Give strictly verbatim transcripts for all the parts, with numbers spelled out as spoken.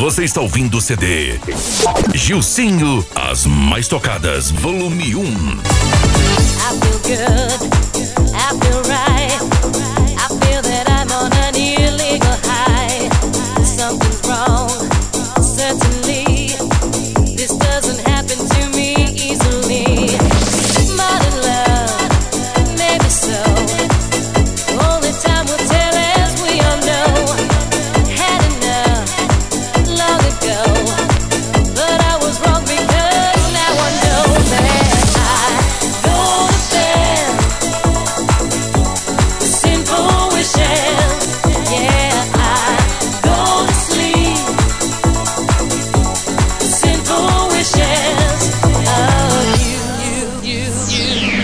Você está ouvindo o C D Gilcinho, as mais tocadas, volume um. I feel good, I feel right. I feel that I'm on an illegal high. Something's wrong, certainly. This doesn't happen to me easily. Modern love, maybe so. Only time will tell, as we all know. Had enough long ago, but I was wrong because now I know that I go to bed with sinful wishes. Yeah, I go to sleep with sinful wishes of you, you, you, you.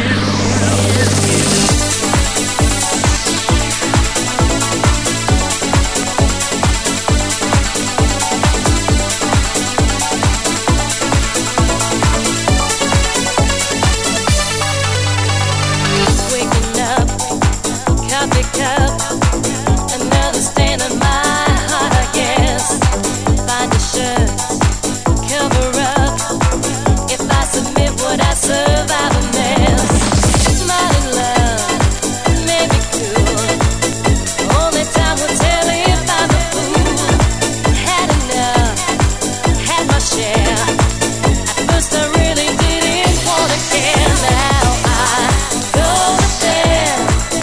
Waking up, coffee cup, another stain on my heart, I guess. Find a shirt, cover up. If I submit, would I survive a mess? Modern love, maybe cool. Only time will tell if I'm a fool. Had enough, had my share. At first I really didn't wanna care. Now I go to bed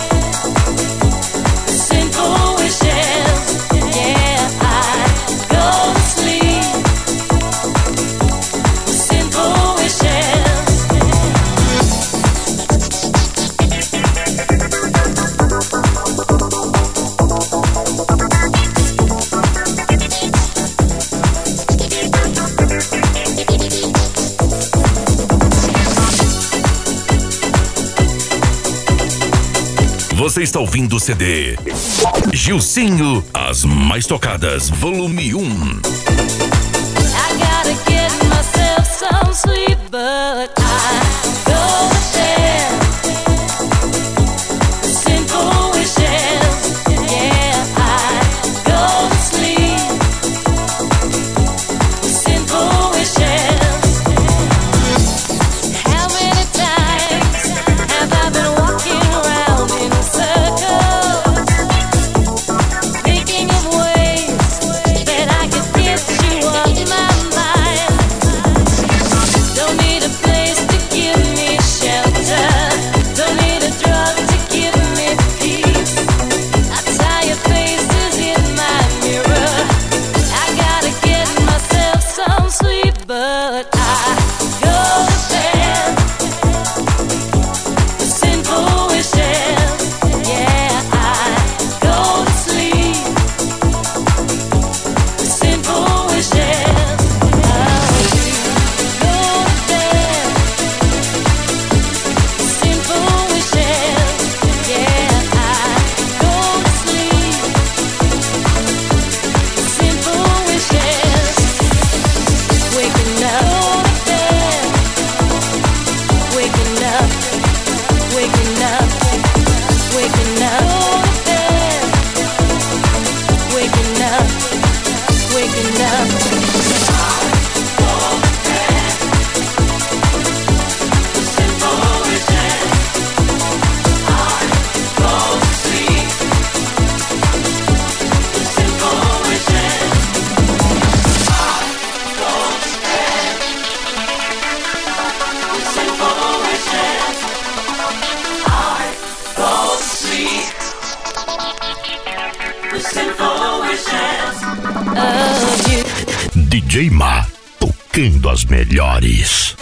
with sinful wishes. Yeah, I go to sleep with sinful wishes. Você está ouvindo o C D Gilcinho, as mais tocadas, volume um. I gotta get myself some sleep, but I go to bed with sinful wishes. Yeah, I go to sleep with sinful wishes. How many times have I been walking around in circles, thinking of ways that I could get you off my mind? Don't need a place to give me shelter, don't need a drug to give me peace. I tie your faces in my mirror. I gotta get myself some sleep, but I go to bed with sinful wishes. Yeah, I go to sleep with sinful wishes of you. Go to bed with sinful wishes. Yeah, I go to sleep with sinful wishes. Waking up, go to bed. Waking up, waking up, waking up, go to bed. Waking up, waking up. D J Ma, tocando as melhores.